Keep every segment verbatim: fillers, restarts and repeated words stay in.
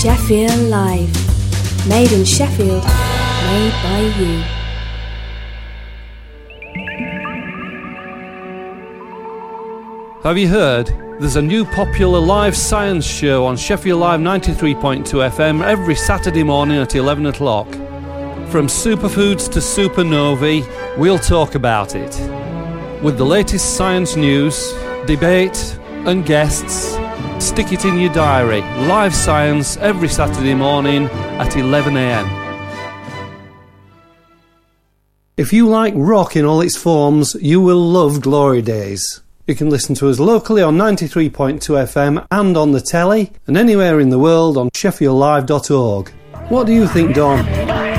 Sheffield Live. Made in Sheffield, made by you. Have you heard? There's a new popular live science show on Sheffield Live ninety-three point two F M every Saturday morning at eleven o'clock. From superfoods to supernovae, we'll talk about it. With the latest science news, debate and guests, stick it in your diary. Live science every Saturday morning at eleven a m. If you like rock in all its forms, you will love Glory Days. You can listen to us locally on ninety-three point two F M and on the telly, and anywhere in the world on sheffield live dot org. What do you think, Don?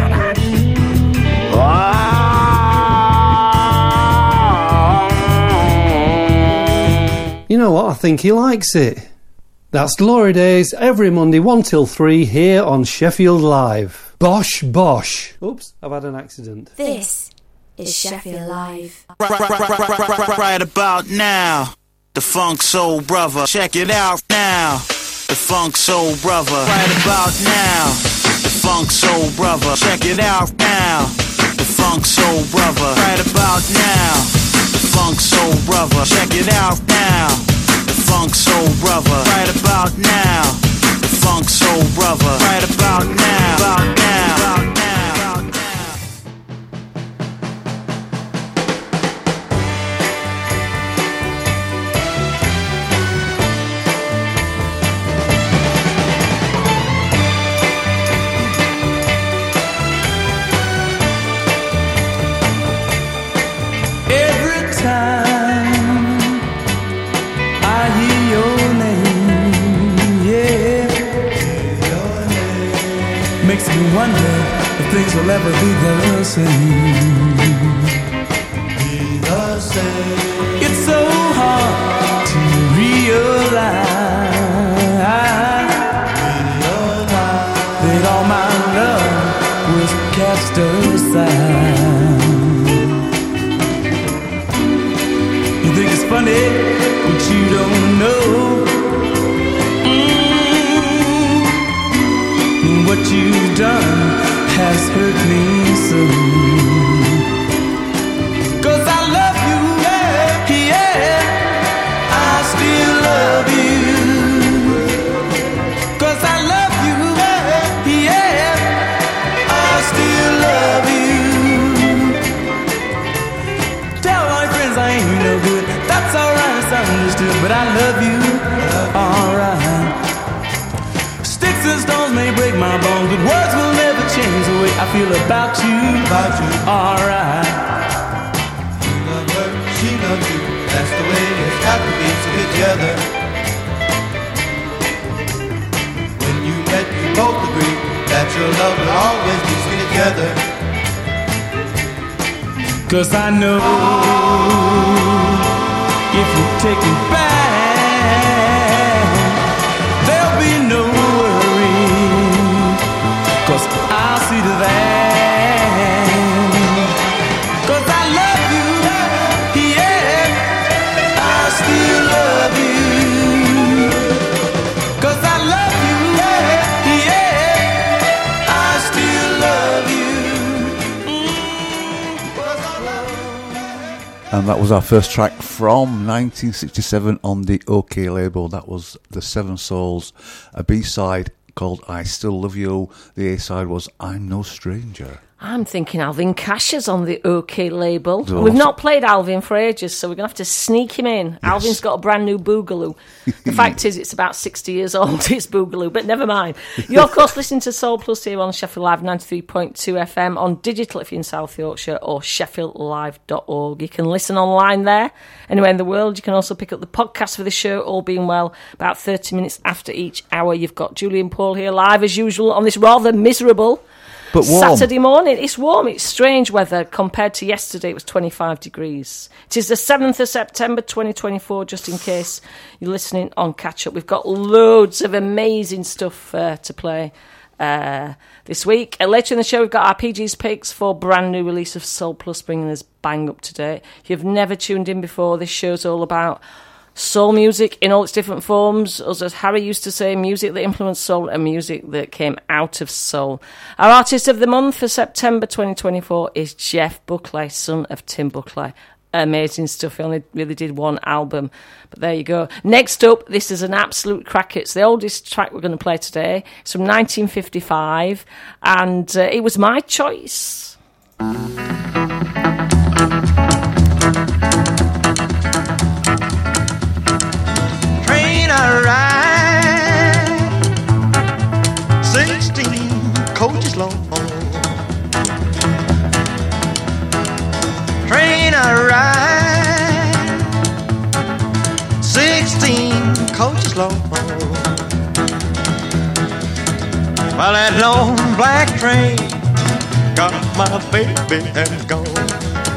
You know what? I think he likes it. That's Glory Days every Monday one till three here on Sheffield Live. Bosh, bosh. Oops, I've had an accident. This is Sheffield Live. Right, right, right, right, right, right, right about now, the Funk Soul Brother. Check it out now, the Funk Soul Brother. Right about now, the Funk Soul Brother. Check it out now, the Funk Soul Brother. Right about now, the Funk Soul Brother. Check it out now, the Funk Soul Brother. Right about now, the Funk Soul Brother. Right about now, about now, about now, about now. Makes me wonder if things will ever be the same. Be the same. It's so hard to realize, realize that all my love was cast aside. You think it's funny, but you don't know what you've done has hurt me so. 'Cause I love you, yeah, yeah. I still love you. 'Cause I love you, yeah, yeah. I still love you. Tell all your friends I ain't no good. That's alright, it's understood. But I love you, alright. Sticks and stones may break my bones, but words will never change the way I feel about you. About you, alright. You love her, she loves you. That's the way it's got to be. So get together. When you met, you both agreed that your love will always be stick together. 'Cause I know if you take me back, there'll be no worry. 'Cause I'll see to that. 'Cause I love you, yeah. I still love you. 'Cause I love you, yeah. I still love you. And that was our first track from nineteen sixty-seven on the OK label. That was The Seven Souls, a B-side called I Still Love You. The A-side was I'm No Stranger. I'm thinking Alvin Cash's on the OK label. Oh, We've not played Alvin for ages, so we're going to have to sneak him in. Yes. Alvin's got a brand new Boogaloo. The fact is, it's about sixty years old, it's Boogaloo, but never mind. You're, of course, listening to Soul Plus here on Sheffield Live ninety-three point two F M, on digital if you're in South Yorkshire, or sheffield live dot org. You can listen online there, anywhere in the world. You can also pick up the podcast for the show, all being well, about thirty minutes after each hour. You've got Julie and Paul here live, as usual, on this rather miserable But warm. Saturday morning. It's warm, it's strange weather. Compared to yesterday, it was twenty-five degrees. It is the seventh of September twenty twenty-four, just in case you're listening on catch-up. We've got loads of amazing stuff uh, to play uh, this week. Uh, later in the show, we've got our P G's picks for brand new release of Soul Plus, bringing us bang up to date. If you've never tuned in before, this show's all about soul music in all its different forms, or as Harry used to say, music that influenced soul and music that came out of soul. Our artist of the month for September twenty twenty-four is Jeff Buckley, son of Tim Buckley. Amazing stuff. He only really did one album, but there you go. Next up, this is an absolute cracker. It's the oldest track we're going to play today. It's from nineteen fifty-five, and uh, it was my choice. Train I ride, sixteen coaches long. Train I ride, sixteen coaches long. While that long black train got my baby and gone.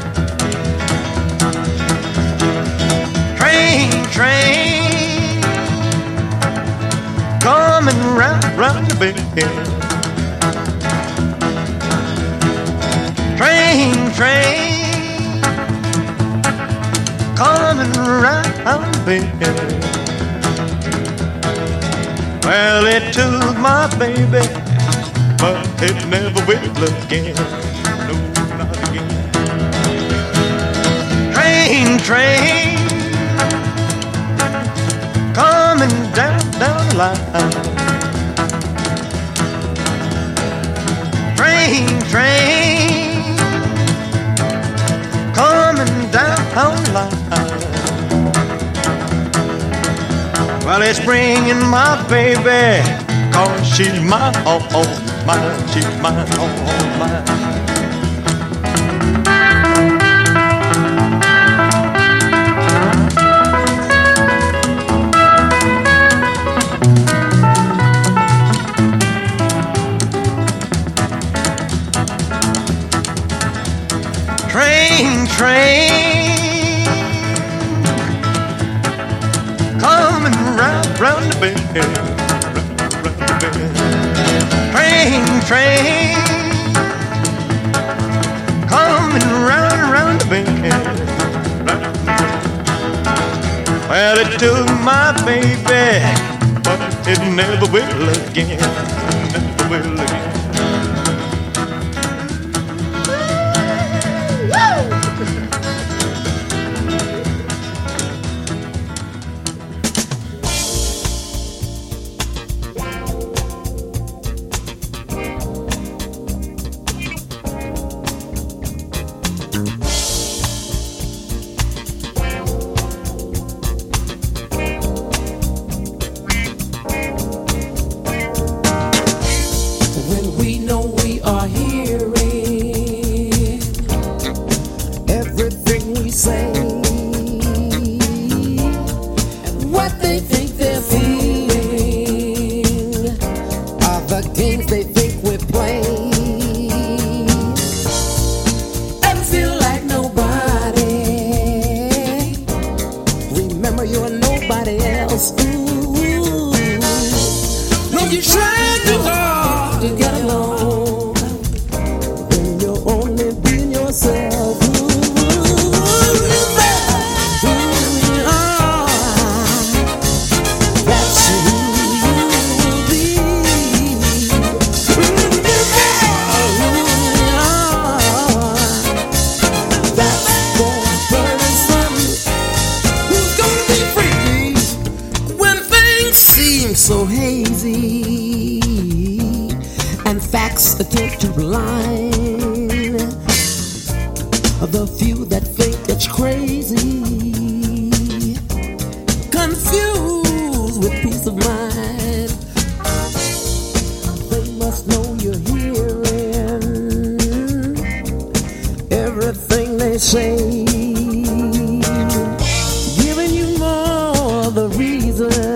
Train, train, coming round, round the bend. Train, train, coming round the bend. Well, it took my baby, but it never will again. No, not again. Train, train, coming down, down the line. Train, train, coming down the line. Well, it's bringing my baby, 'cause she's mine, oh, oh, mine, she's mine, oh, oh, mine. Train, train, coming round, round the bend, round, round the bend. Train, train, coming round, round the bend. Well, it took my baby, but it never will again, never will again. So hazy, and facts attempt to blind the few that think it's crazy, confused with peace of mind. They must know you're hearing everything they say, giving you more the reason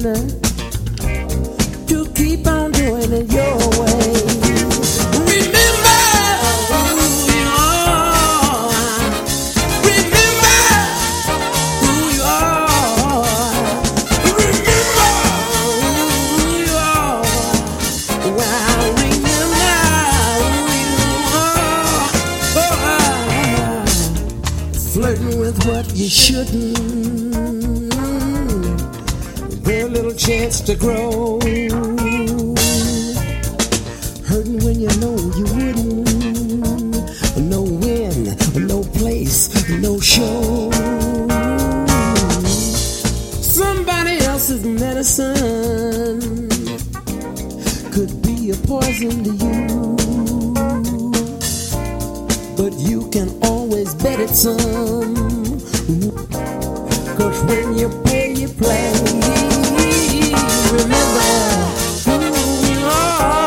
keep on doing it your way. Remember who you are. Remember who you are. Remember who you are. Well, remember who you are. Oh, flirting with what you shouldn't. chance to grow. Hurting when you know you wouldn't. No win, no place, no show. Somebody else's medicine could be a poison to you, but you can always bet it some. Cause when you play, you play. Remember who you are.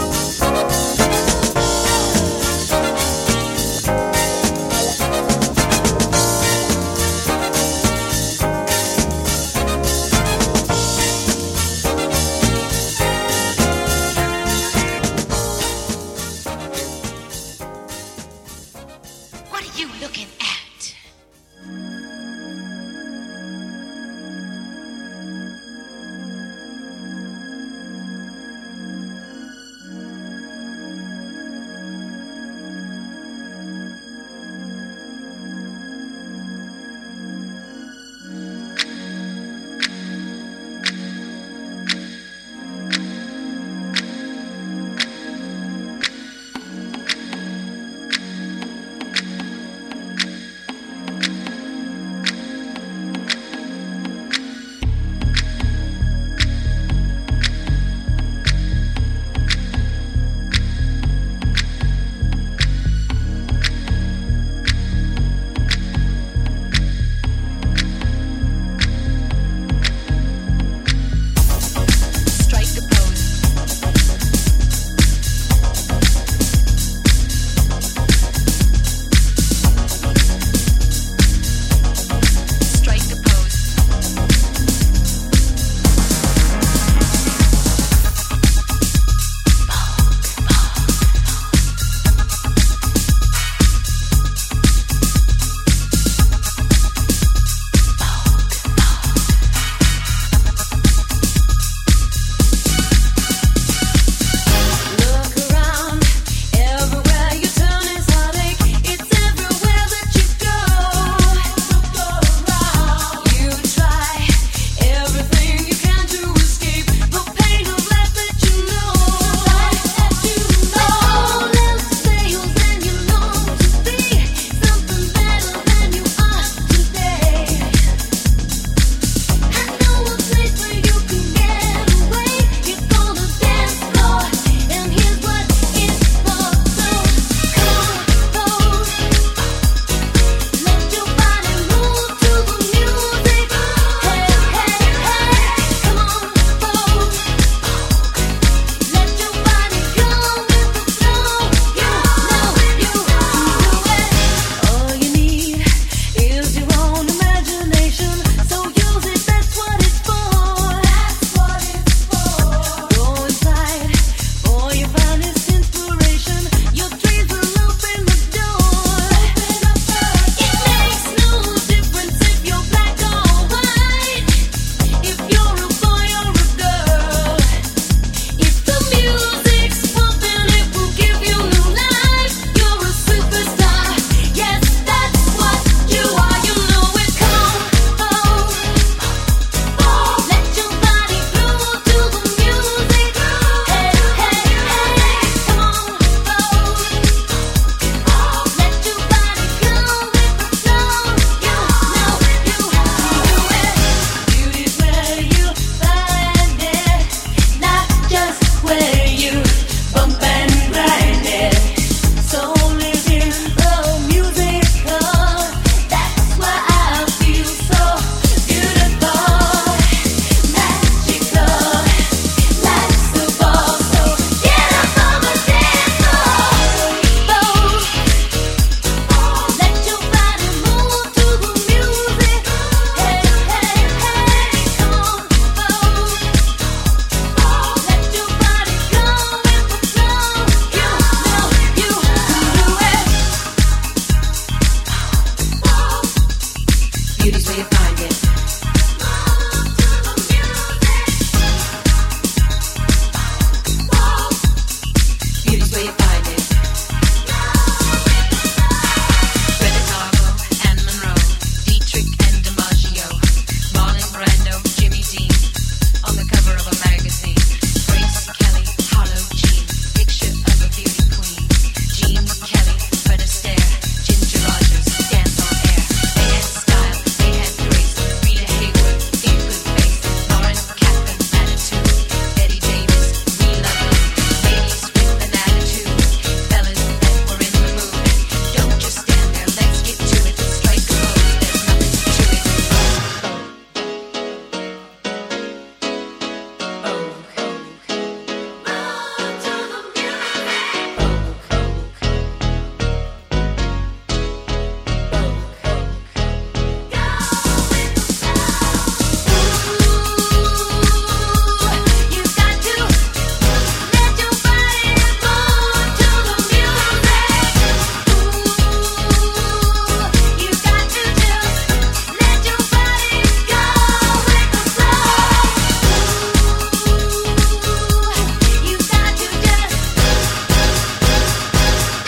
What are you looking at?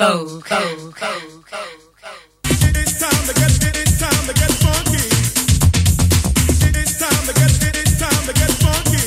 go, go, go, go. It's time to get, it's time to get funky. It's time to get, it's time to get funky.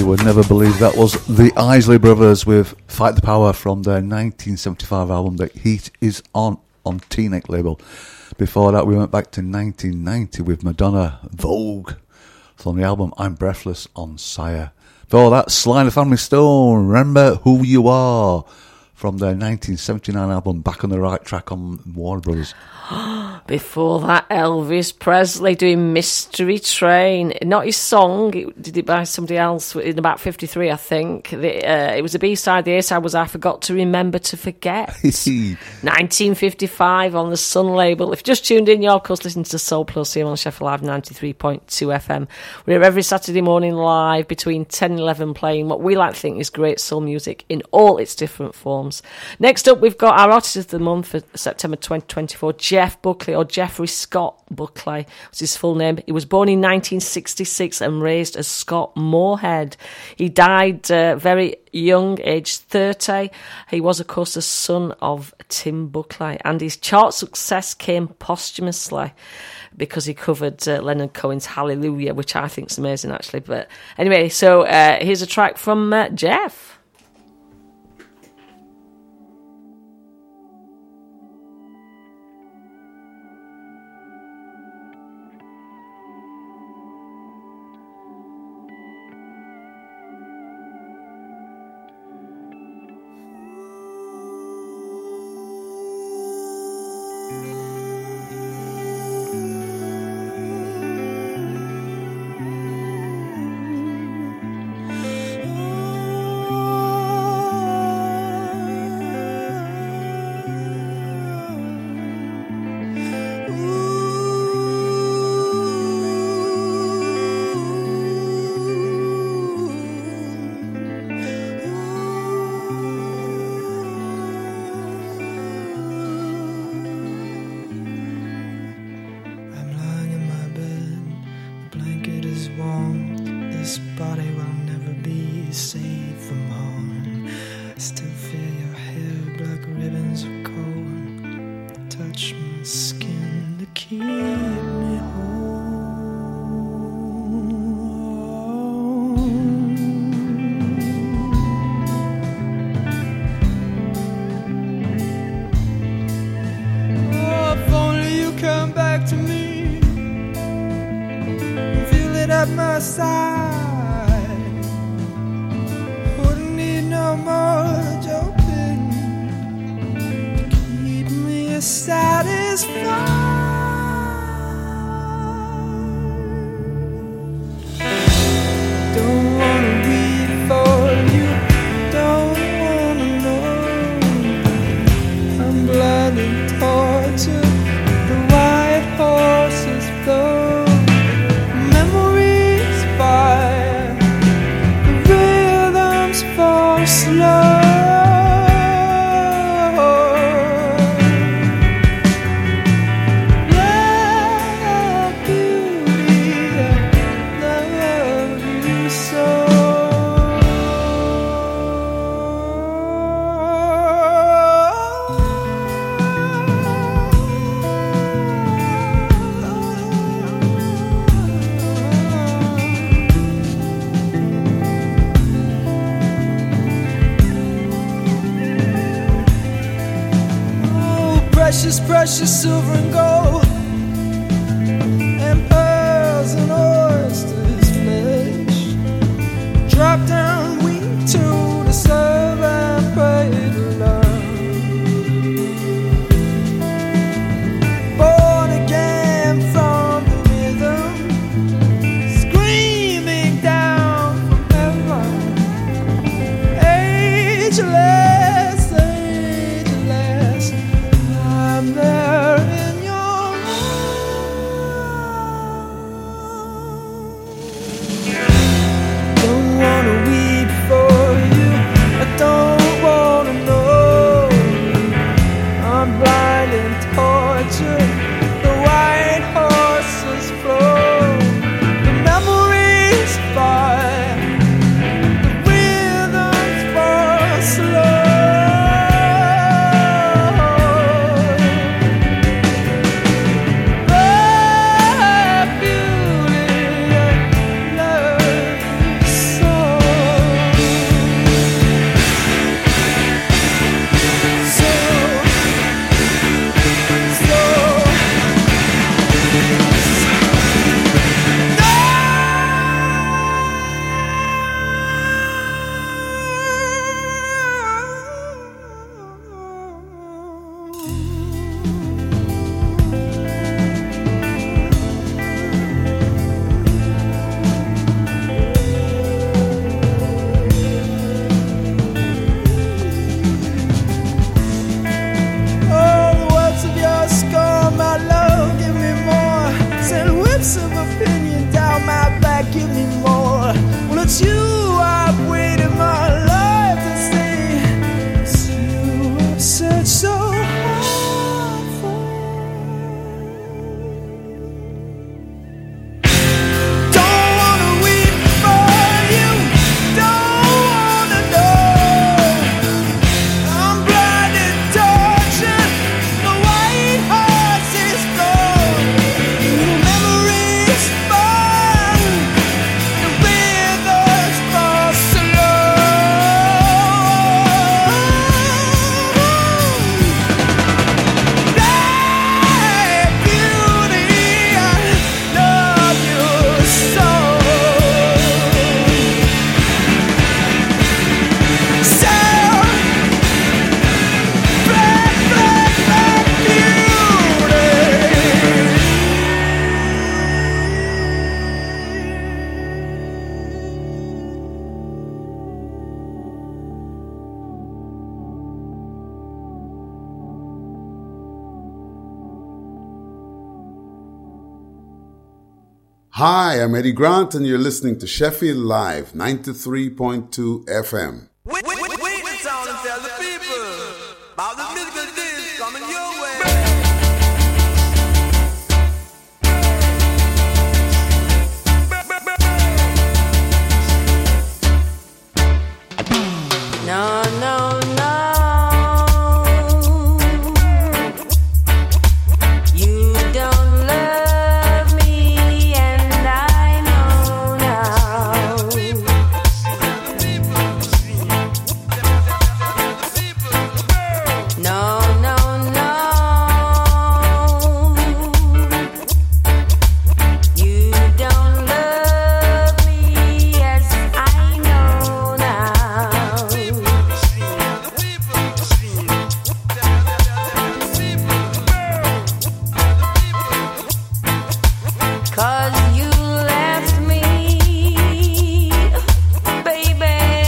would never believe that was the Isley Brothers with Fight the Power from their nineteen seventy-five album The Heat Is On on T-Neck label. Before that we went back to nineteen ninety with Madonna, Vogue, from the album I'm Breathless on Sire. Before that, Sly and the Family Stone, Remember Who You Are, from their nineteen seventy-nine album Back on the Right Track on Warner Brothers. Before that, Elvis Presley doing Mystery Train. Not his song, it, did it by somebody else in about fifty-three, I think. The, uh, it was a B-side, the A-side was I Forgot to Remember to Forget. nineteen fifty-five on the Sun label. If you just tuned in, you're of course listening to Soul Plus here on Sheffield Live ninety-three point two F M. We're here every Saturday morning live between ten and eleven playing what we like to think is great soul music in all its different forms. Next up, we've got our Artist of the Month for September twenty twenty-four, Jeff Buckley, or Jeffrey Scott Buckley was his full name. He was born in nineteen sixty-six and raised as Scott Moorhead. He died uh, very young, aged thirty. He was, of course, the son of Tim Buckley, and his chart success came posthumously because he covered uh, Leonard Cohen's Hallelujah, which I think is amazing, actually. But anyway, so uh, here's a track from uh, Jeff. Precious, precious silver and gold, and pearls and oysters flesh. Drop down we two to serve and pray to love. Born again from the rhythm, screaming down from heaven. Ageless, ageless, I'm there in your arms. Don't wanna weep for you, I don't wanna know. I'm blind and tortured, the white horses flow. The memories fire, the rhythms fall slow. Oh, beauty, I love you so. Hi, I'm Eddie Grant, and you're listening to Sheffield Live, ninety-three point two F M. Wait, wait, wait, wait the sound and tell the people about the musical disc coming your way. No, no, no. You don't love me, and I know now. No, no, no. You don't love me, yes, I know now. Cause you left me, baby,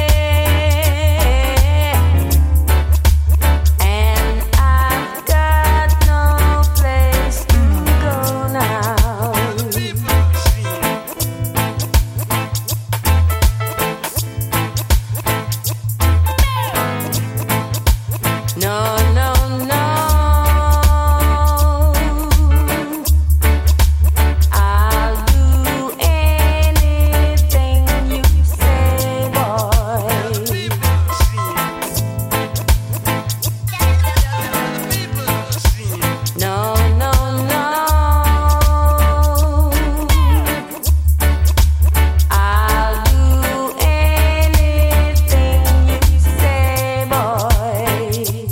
and I've got no place to go now. No, no, no. I'll do anything you say, boy. No, no, no. I'll do anything you say, boy.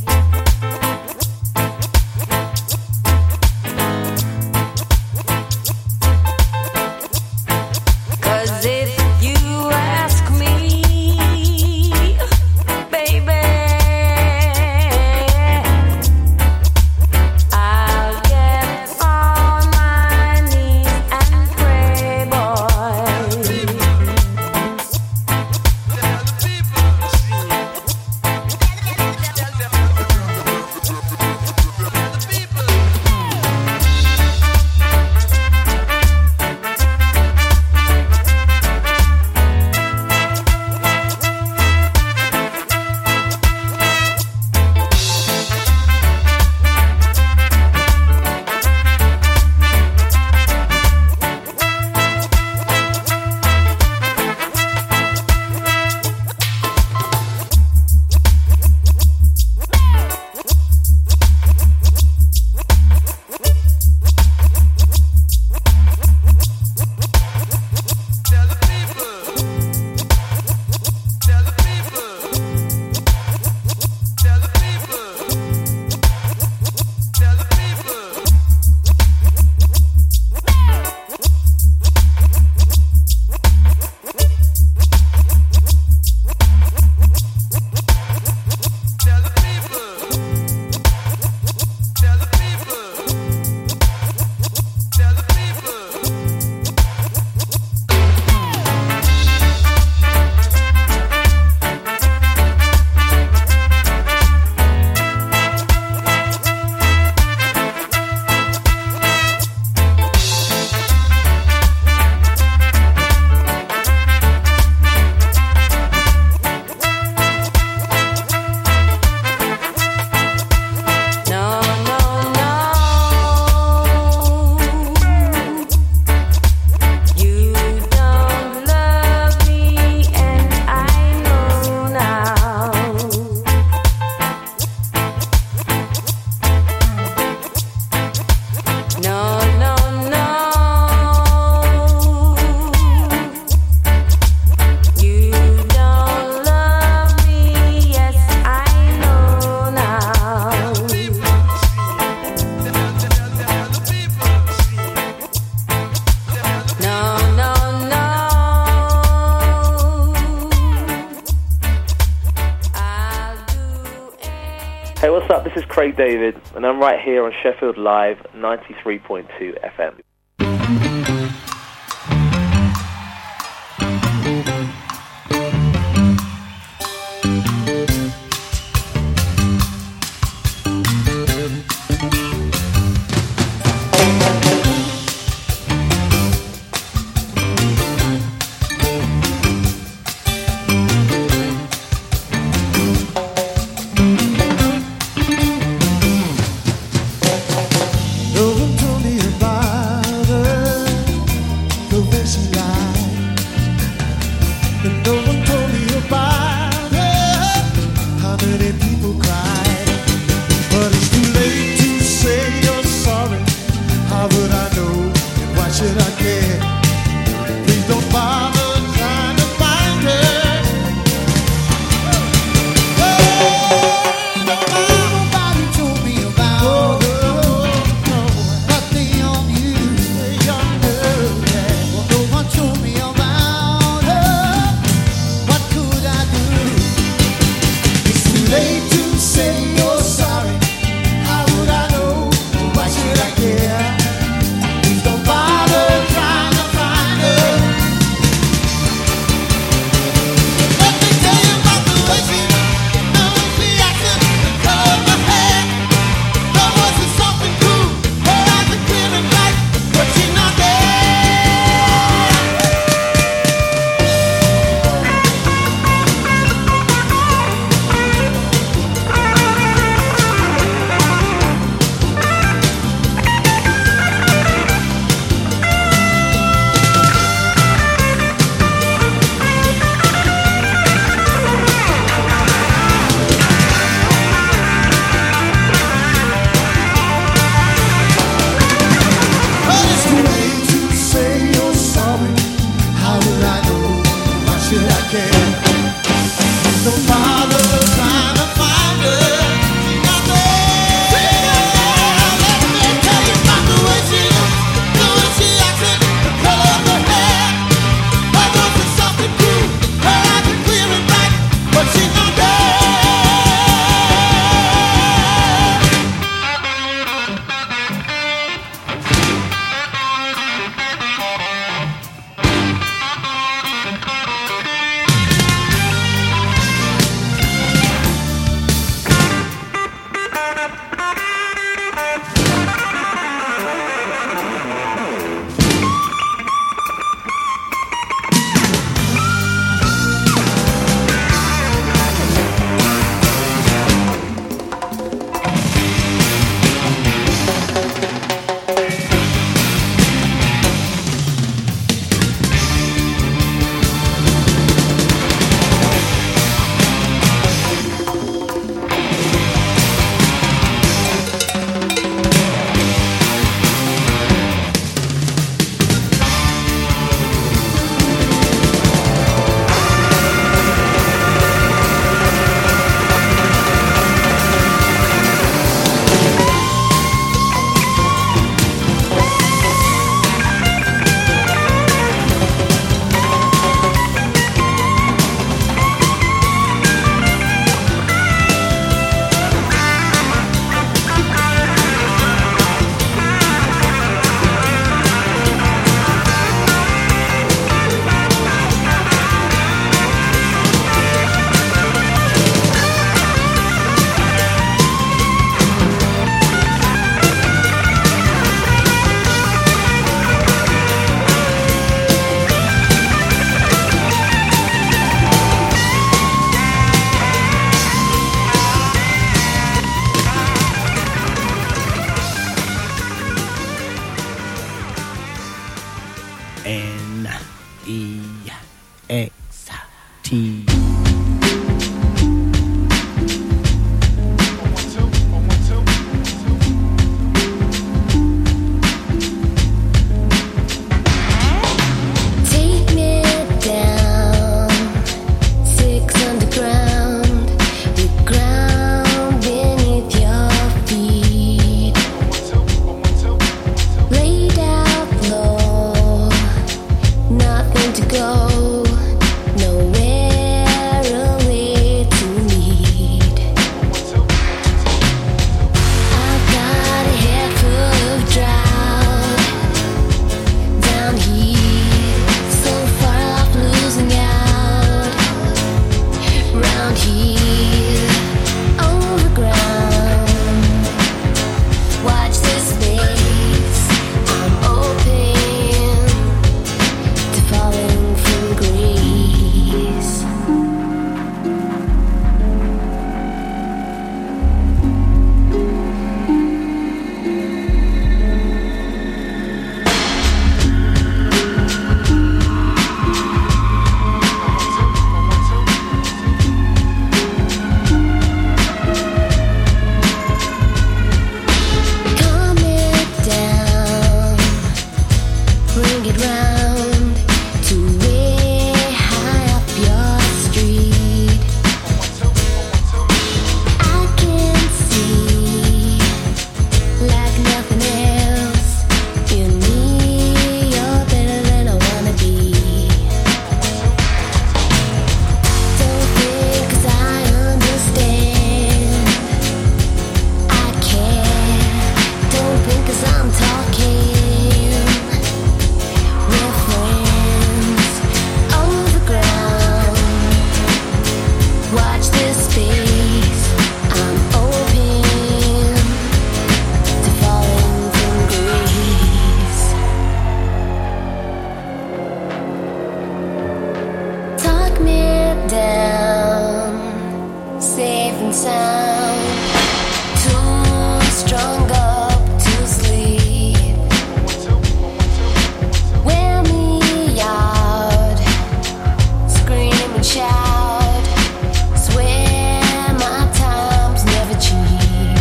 Cause if you ask me, baby, I'll get on my knees and pray, boy. No, no, no. You don't love me, and I know now. No, no, no. You don't love me, yes, I know now. No, no, no. I'll do anything. Hey, what's up? This is Craig David, and I'm right here on Sheffield Live, ninety-three point two F M. N E X T. Take me down, six underground, the ground beneath your feet. Laid out low, nothing to go, nowhere away to meet. I've got a head full of drought down here, so far off losing out. Round here, overground, watch this space. I'm open to falling from grace. Calm it down, bring it round to way high up your street. I can see like nothing else. In me, you're better than I wanna be. Don't think 'cause I understand. I care. Don't think 'cause I'm talking. We're friends on the ground. Watch this space. I'm open to falling from grace. Talk me down, safe and sound. Too strong up to sleep. Wear me out, scream and shout. Swear my time's never cheap.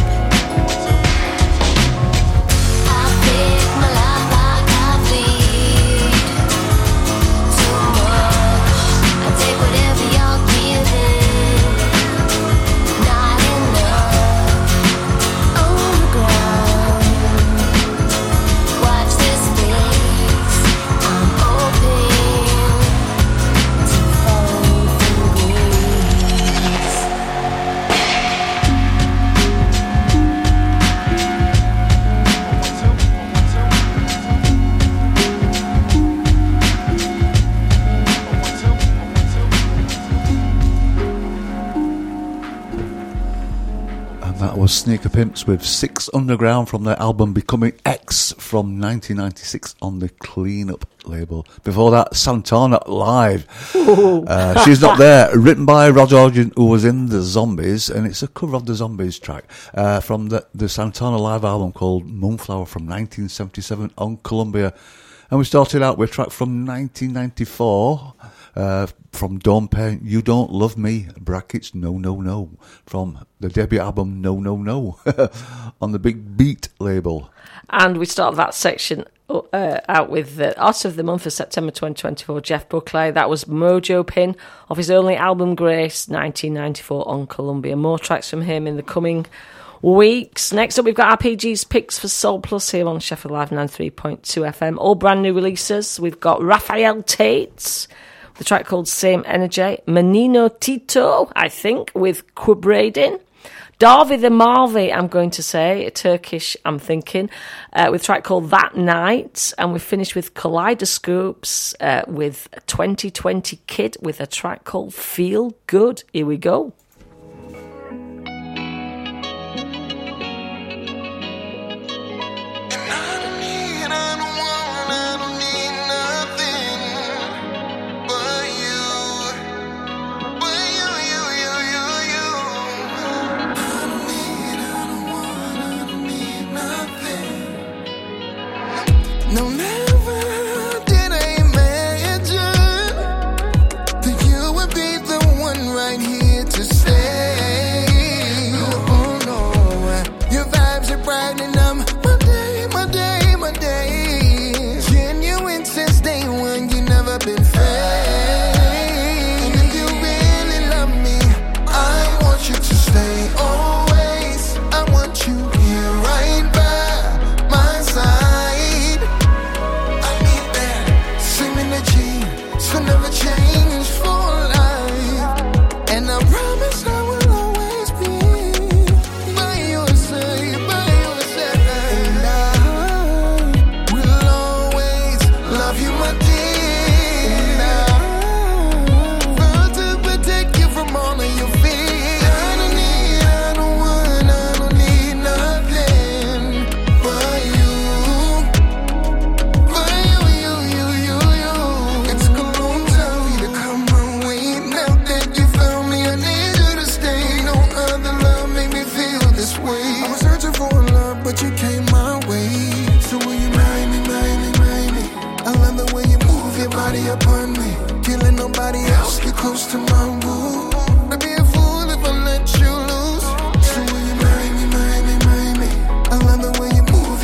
I pick my life like I bleed. Too much, I take whatever you're giving. Not enough, overground. Watch this space. I'm open to falling from grace. And that was Sneaker Pimps with Six Underground from their album Becoming X from nineteen ninety-six on the Clean Up label. Before that, Santana Live. Uh, She's Not There, written by Rod Organ, who was in The Zombies, and it's a cover of the Zombies track uh, from the, the Santana Live album called Moonflower from nineteen seventy-seven on Columbia. And we started out with a track from nineteen ninety-four uh, from Dawn Payne, You Don't Love Me, brackets, No, No, No, from the debut album No, No, No, on the Big Beat label. And we started that section uh, out with the Artist of the Month for September twenty twenty-four, Jeff Buckley. That was Mojo Pin of his only album Grace, nineteen ninety-four on Columbia. More tracks from him in the coming weeks. Next up, we've got R P G's picks for Soul Plus here on Sheffield Live ninety-three point two F M. All brand new releases. We've got Raphael Tate, the track called Same Energy. Menino Tito, I think, with Kubradin. Darvi the Marvi, I'm going to say, Turkish, I'm thinking, uh, with a track called That Night. And we finished with Kaleidoscopes uh, with twenty twenty Kid with a track called Feel Good. Here we go. No, never did I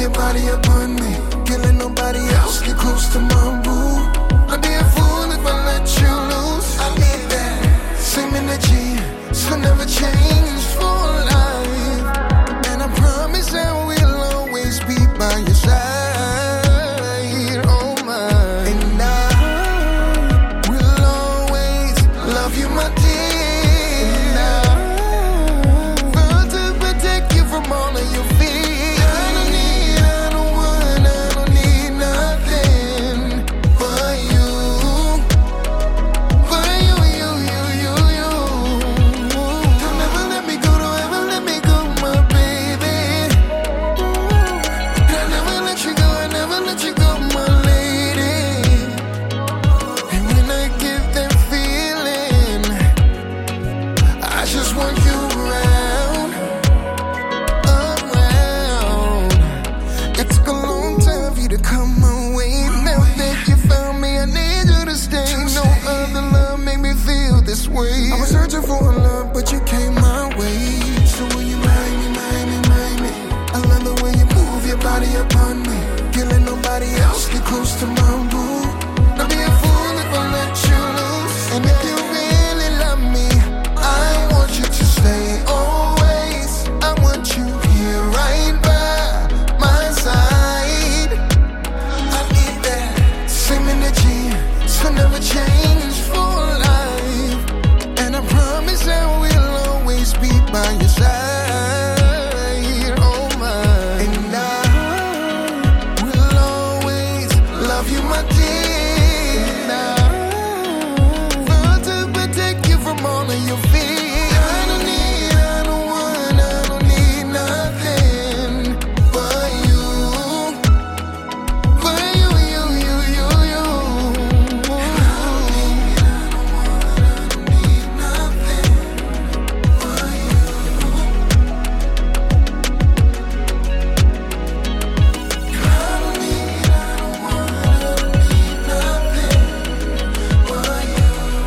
your body upon me. Can't let nobody else get close to my boo. I'd be a fool if I let you loose. I need that same energy, so never change for life. And I promise that we'll always be by your side. Oh my, and I will always love you, my dear. And I vow to protect you from all of your fears. I was searching for a love, but you came my way. So will you marry me, marry me, marry me? I love the way you move your body upon me. Can't let nobody else get close to my boo. I'd be a fool if I let you loose. And if you really love me, I want you to stay always. I want you here right by my side. I need that same energy, so never change for life. And I promise that we'll always be by your side. Oh my, and I will always love you, my dear. And I vow to protect you from all of your fears. I don't need, I don't want, I don't need nothing but you, but you, you, you, you, you. I don't need, I don't want, I don't need nothing but you. I don't need, I don't want, I don't need nothing but you,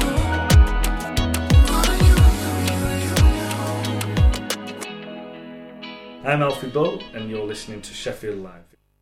but you, you, you, you. I'm Alfie Bull, and you're listening to Sheffield Live.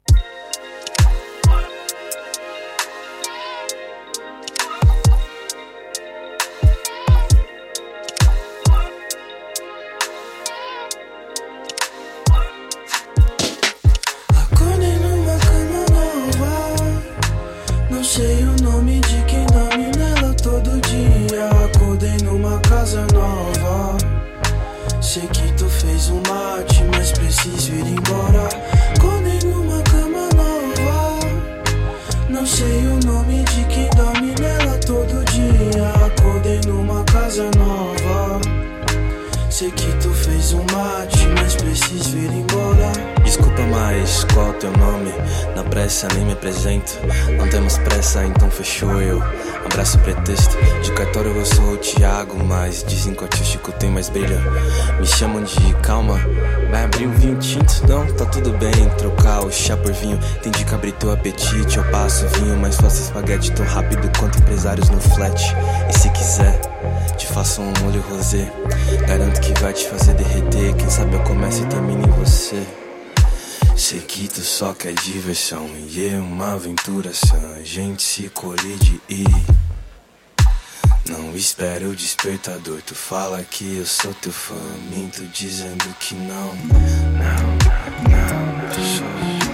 Acordei numa cama nova. Não sei o nome de quem dorme nela todo dia. Acordei numa casa nova. Sei que tu fez um mate, mas preciso ir embora. Acordei numa cama nova. Não sei o nome de quem dorme nela todo dia. Acordei numa casa nova. Sei que tu fez um mate, mas preciso ir embora. Desculpa, mas qual é o teu nome? Na pressa nem me apresento. Não temos pressa, então fechou eu. Abraço pretexto. De cartório eu sou o Thiago, mas dizem que o artístico tem mais brilho. Me chamam de calma. Vai abrir um vinho tinto? Não, tá tudo bem. Trocar o chá por vinho. Tem de abrir teu apetite. Eu passo vinho, mas faço espaguete tão rápido quanto empresários no flat. E se quiser, te faço um molho rosé. Garanto que vai te fazer derreter. Quem sabe eu comece e termine em você. Sei que tu só quer diversão e é uma aventura sã. A gente se colide e não espera o despertador. Tu fala que eu sou teu fã, minto dizendo que não. Não, não, não, sou.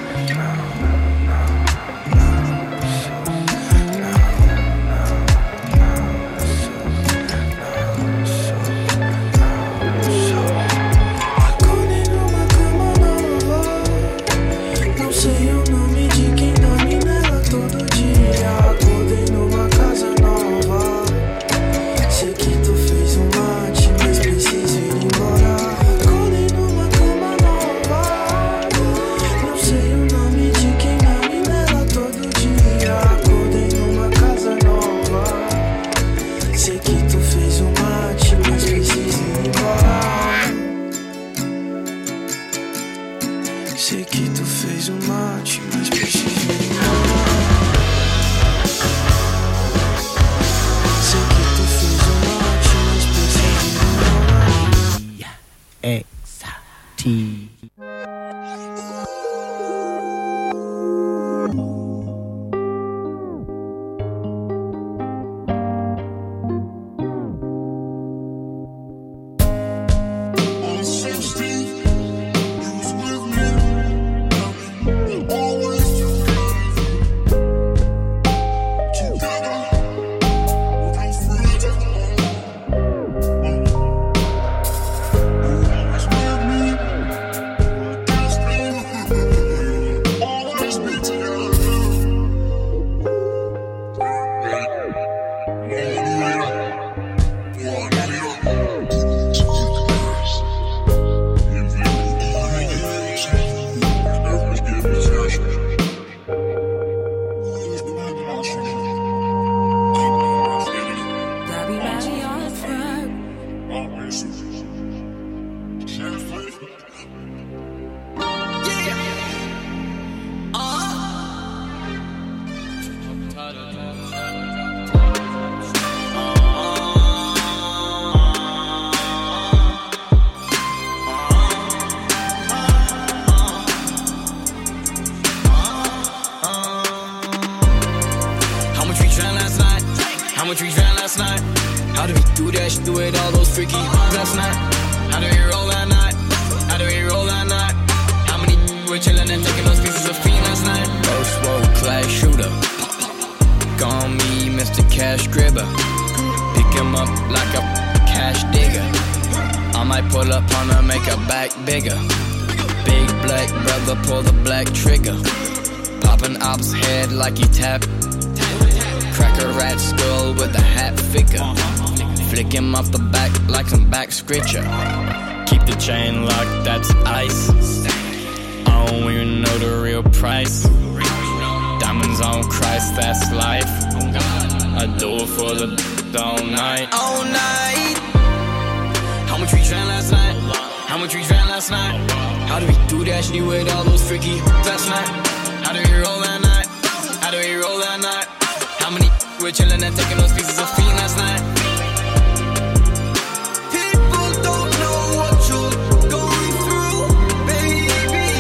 Sei que tu fez um mate, mas preciso ir embora. Sei que tu fez um mate, mas preciso ir embora. Exa T. much we drank last night? How did we do that shit with all those freaky last night? How did we roll that night? How did we roll that night? How many were chillin' and taking those pieces of fiend last night? First road class shooter. Call me Mister Cash Gribber. Pick him up like a cash digger. I might pull up on her, make her back bigger. Big black brother, pull the black trigger. Poppin' ops head like he tap. Crack a rat skull with a hat figure. Flick him off the back like some back scritcher. Keep the chain locked, that's ice. I don't even know the real price. Diamonds on Christ, that's life. I do it for the all night. All night. How much we drank last night? How much we drank last night? How do we do that shit with all those freaky last night? How do we roll that night? How do we roll that night? How many we're chillin' and taking those pieces of fiend last night? People don't know what you're going through, baby.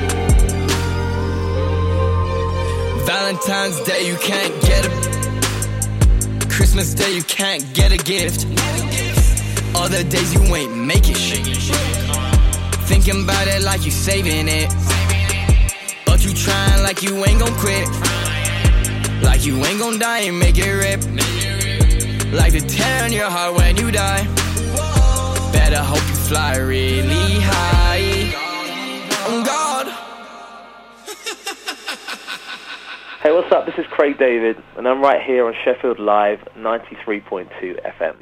Valentine's Day you can't get a Christmas Day you can't get a gift. Other days you ain't making shit. Thinking about it like you saving it. But you trying like you ain't gon' quit. Like you ain't gon' die and make it rip. Like the tear in your heart when you die. Better hope you fly really high. Oh God. Hey, what's up? This is Craig David, and I'm right here on Sheffield Live ninety-three point two F M.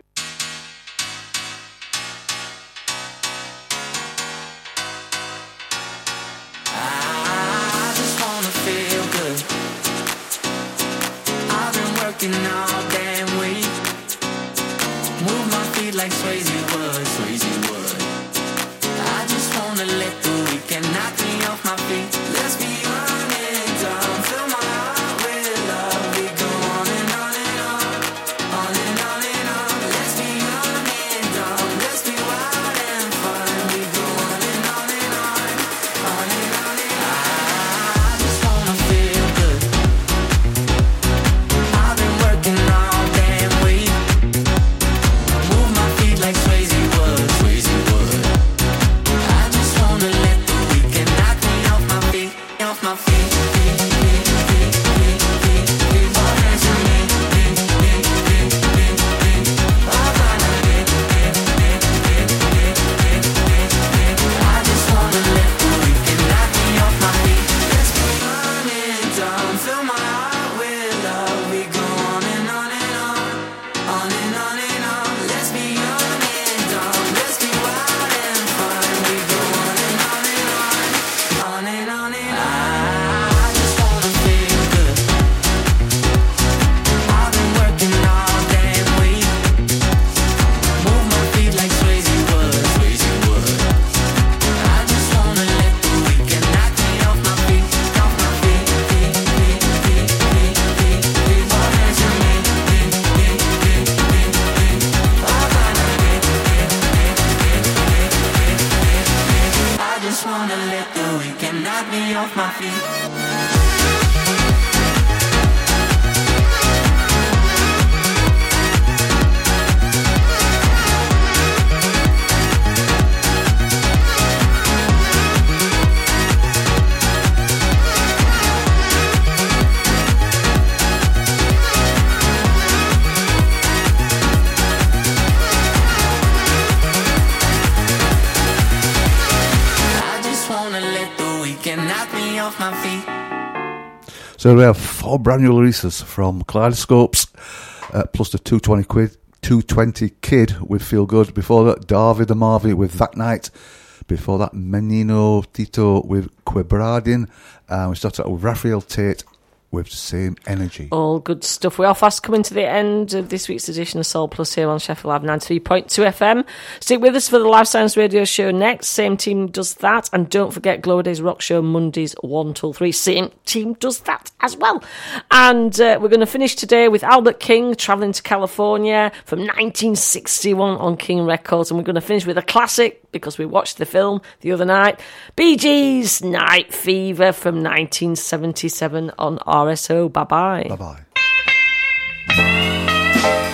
All damn week. Move my feet like Swayze would, Swayze would. I just wanna let the weekend knock me off my feet. Let's be honest, don't fill my heart with love. We go on and on and on, on and on and on. Let's be honest, don't let's be wild and fun. We go on and on and on, on and on and on. I just wanna feel good. Working all damn week. Move my feet like Swayze would, Swayze would. I just wanna let the weekend knock me off my feet, off my feet. Feet, feet, feet, feet, feet, feet. Oh, dance with me. Feet, feet, feet, feet, feet. Oh, gonna get, get, get, get, get, get, get, get. I just wanna let the weekend knock me off my feet. Let's be honest, don't fill my heart with love. We go on and on and on, on and on and on. Let's be honest, don't let's be wild and fun. We go on and on and on, on and on and on. I just wanna feel good. I've been working all damn week. Move my feet like Swayze would, Swayze would. I just wanna let the weekend knock me off my feet, off my feet, feet, feet, feet, feet, feet, feet. Oh, dance with me. Feet, feet, feet, feet, feet. Oh, gonna get, get, get, get, get, get, get, get. I just wanna let the weekend knock me off my feet. I just wanna let the weekend knock me off my feet. So we have four brand new releases from Kaleidoscopes, uh, plus the two twenty quid, two twenty Kid with Feel Good. Before that, Darby the Marvy with That Night. Before that, Menino Tito with Quebradin. And we started out with Raphael Tate with Same Energy. All good stuff. We are fast coming to the end of this week's edition of Soul Plus here on Sheffield Live ninety-three point two F M. Stick with us for the Live Science Radio Show next. Same team does that. And don't forget Glow Days Rock Show Mondays one till three. Same team does that as well. And uh, we're going to finish today with Albert King, Travelling to California from nineteen sixty-one on King Records. And we're going to finish with a classic because we watched the film the other night. Bee Gees, Night Fever from nineteen seventy-seven on R S O. Bye-bye. Bye-bye.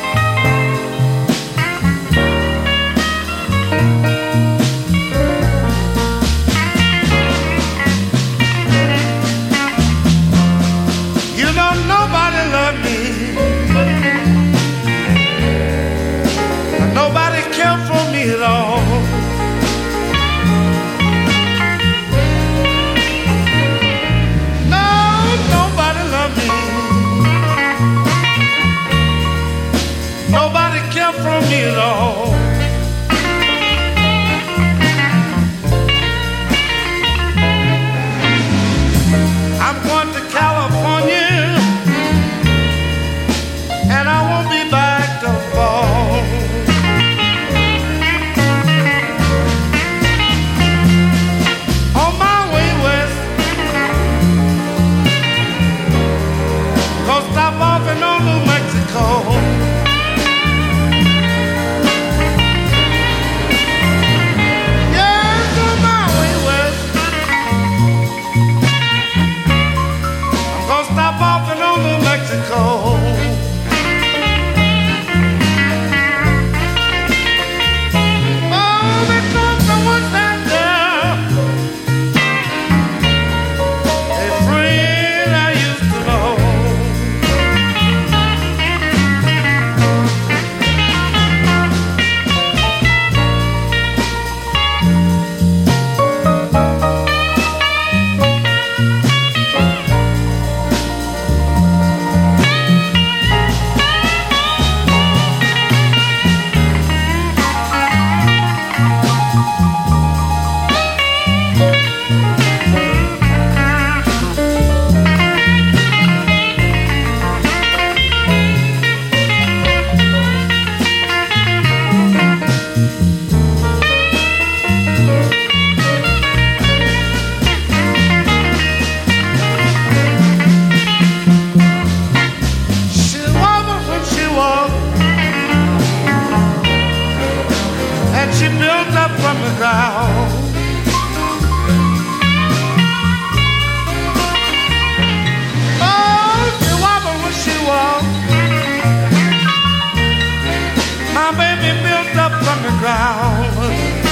I'm going to California, and I won't be back till fall. On my way west, gonna stop off in old New Mexico. Yes, on my way west, I'm gonna stop off in old New Mexico. Oh, because someone said there, a friend I used to know. She wobbled when she walked, and she built up from the ground. Oh, she wobbled when she walked, my baby built up from the ground.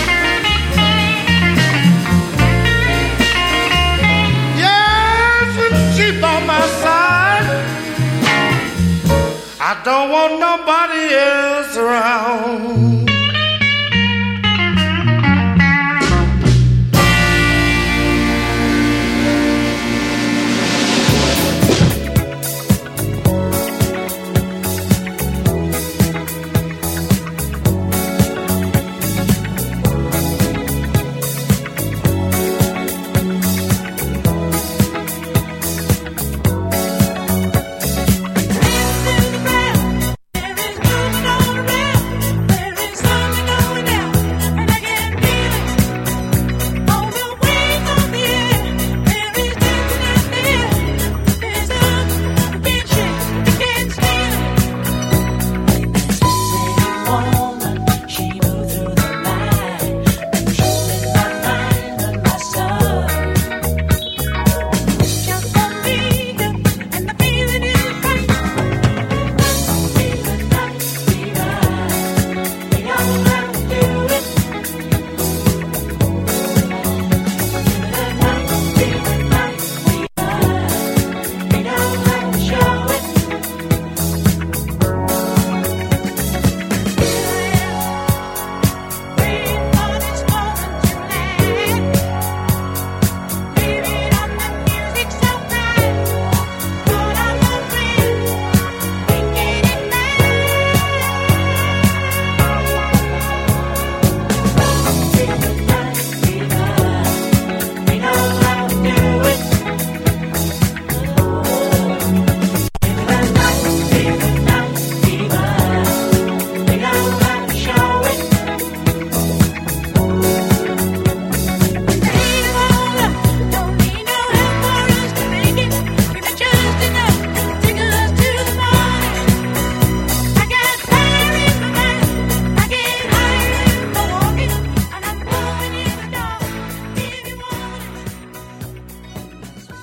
Yes, when she by my side, I don't want nobody else around.